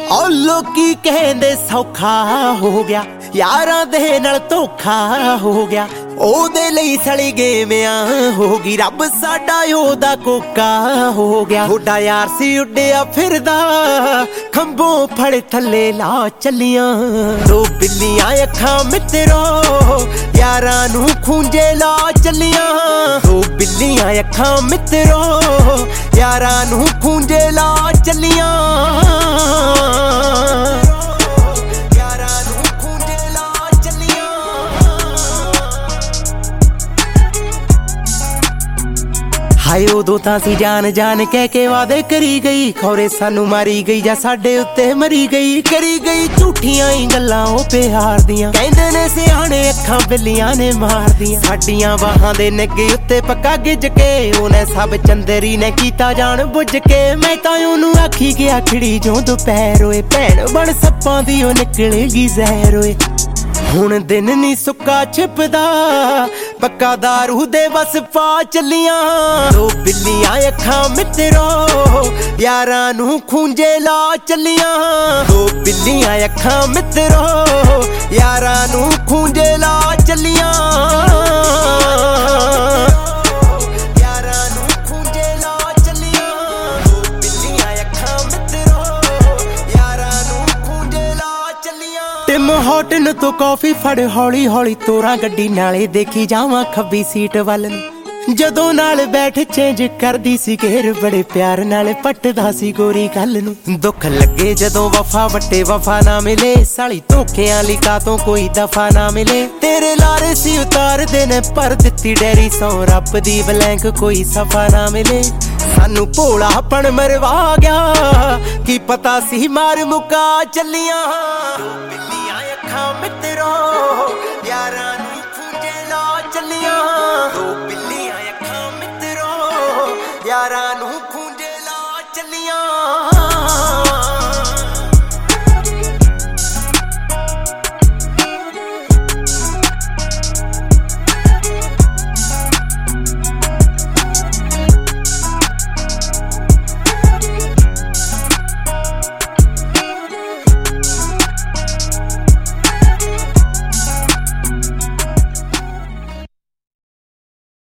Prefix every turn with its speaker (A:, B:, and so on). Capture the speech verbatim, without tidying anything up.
A: ओ लोकी कहंदे सौखा हो गया, यारां दे नाल धोखा हो गया। ओदे लई सड़ी गेमियां हो गई, रब साडा ओदा कोका हो गया। थोड़ा यार सी उड्डिया फिरदा, खंभों फड़ थल्ले ला चलियां। दो बिल्लियां अखां मित्रो, यारां नू खूंजे ला चलियां। दो बिल्लियां अखां मित्रो, यारां नू खूंजे ला चलियां। हाय उदों तां सी जान जान कह के वादे करी गई, खौरे सानू मारी गई जा साडे उत्ते मरी गई। करी गई झूठियां ही गल्लां ओ प्यार दियां, कहंदे ने सियाणे अखां बिल्लियां ने मार दियां। साडियां बाहां दे नगे उत्ते पक्का गिज के, ओने सब चंदरी ने कीता जान बुझ के। मैं तां ओनू आखी गया खिड़ी जो दोपहर होए, भैण बण सप्पां दी ओ निकलेगी जहर होए। हुण दिन नी सुक्का छिपदा, पक्का दारू दे बस पा चलियां। दो बिल्लियां अखां मित्रो, यारां नू खूंजे ला चलियां। दो बिल्लियां अखां मित्रो, यारां नू खूंजे ला चलियां। टिम हॉटन तो कॉफी फड़ हौली हौली तोरा गड्डी नाले देखी जावां खब्बी सीट वल नूं। जदों नाल बैठ चेंज करदी सी घेर, बड़े प्यार नाल पटदा सी गोरी गल नूं। दुख लगे जदों वफा वट्टे वफा ना मिले, साली धोखेआं ली कातों कोई दफा ना मिले। तेरे लारे सी उतार देने पर दित्ती डैरी सौ, रब दी ब्लैंक कोई सफा ना मिले। सानू भोलापन मरवा गया, की पता सी मार मुका चलियां। अखां मित्रो, यारां नू खूंजे ला चलियां। दो बिल्लियां अखां मित्रो, यारां नू खूंजे ला चलियां।